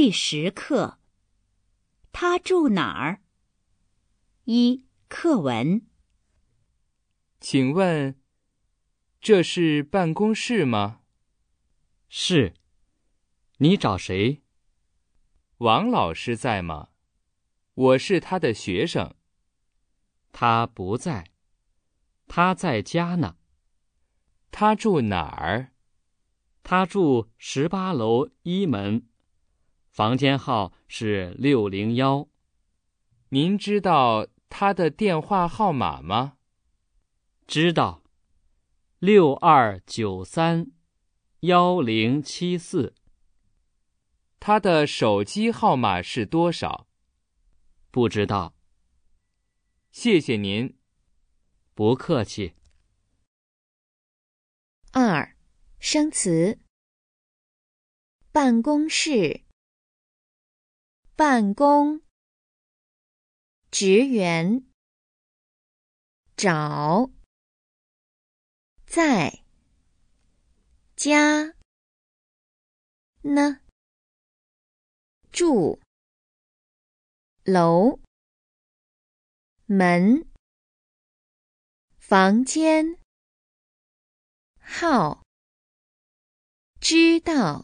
第10课。他住哪儿？1. 课文。 请问，这是办公室吗？ 是。你找谁？ 王老师在吗？我是他的学生。 他不在。他在家呢。 他住哪儿？ 他住18楼1门，房间号是601。 您知道他的电话号码吗？ 知道。62931074。 他的手机号码是多少？ 不知道。 谢谢您。 不客气。 2. 生词。办公室，办公，职员，找，在，家，呢，住，楼，门，房间，号，知道，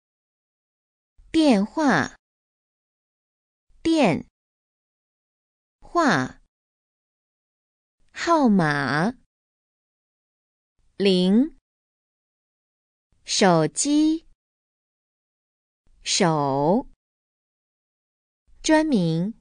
电话，电，话，号码，零，手机，手，专名，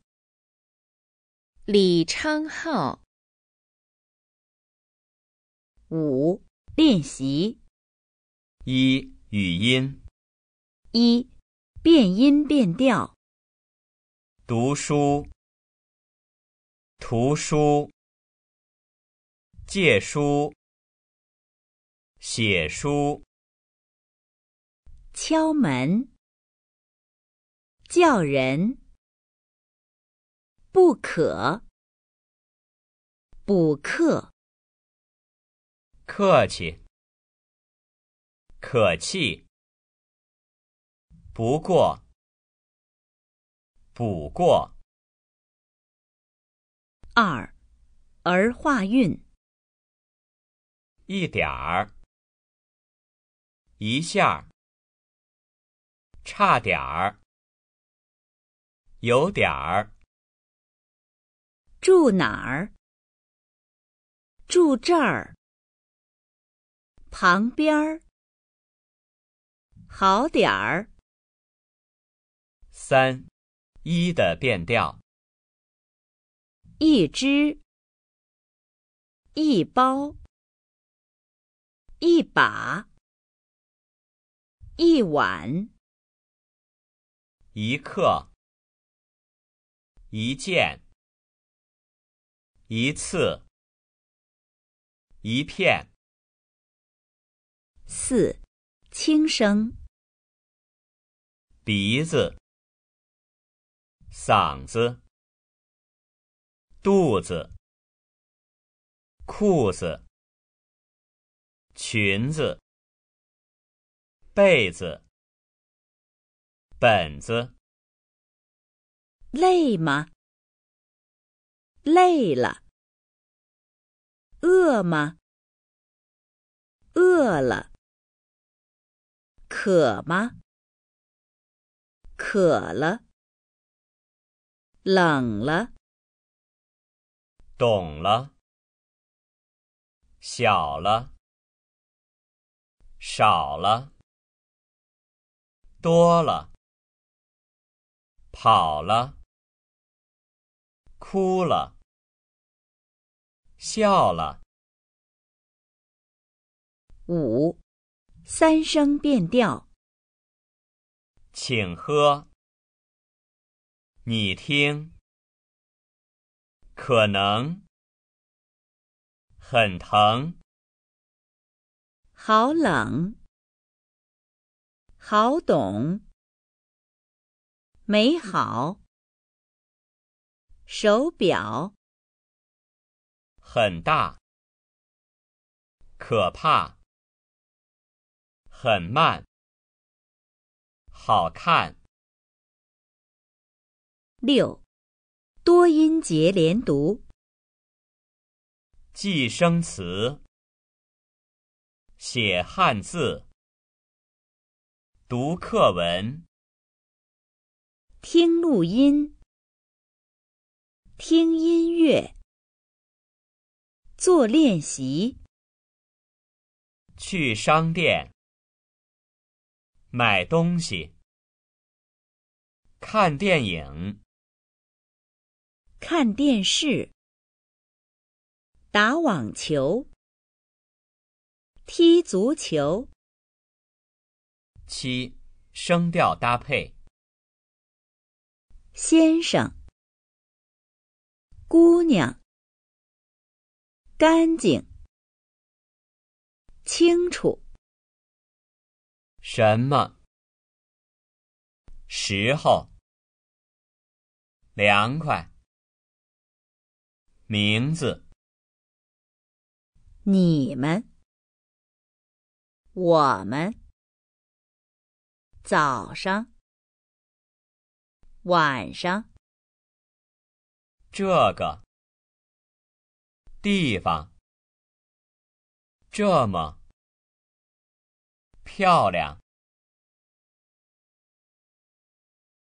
李昌镐。5. 练习。 1. 语音。 1. 变音变调。 读书，图书，借书，写书， 敲门，叫人，不可，补课， 客气，可气，不过，补过。 2. 儿化韵。 一点儿，一下，差点儿，有点儿。 住哪儿？住这儿。旁边儿。好点儿。 3. 一的变调。 一只，一包，一把，一碗， 一刻，一件，一次，一片。 4. 轻声。 鼻子，嗓子，肚子，裤子，裙子，被子，本子。 累吗？累了。饿吗？饿了。渴吗？渴了。冷了。 懂了，小了，少了，多了，跑了，哭了，笑了。 5. 3声变调。 请喝，你听，可能，很疼， 好冷。好懂。美好。手表。 很大，可怕，很慢，好看。 6. 多音节连读。 记生词，写汉字，读课文， 听录音，听音乐，做练习， 去商店，买东西，看电影， 看电视，打网球，踢足球。 7. 声调搭配， 先生，姑娘，干净，清楚， 什么？时候，凉快，名字， 你们，我们，早上，晚上， 这个，地方，这么，漂亮。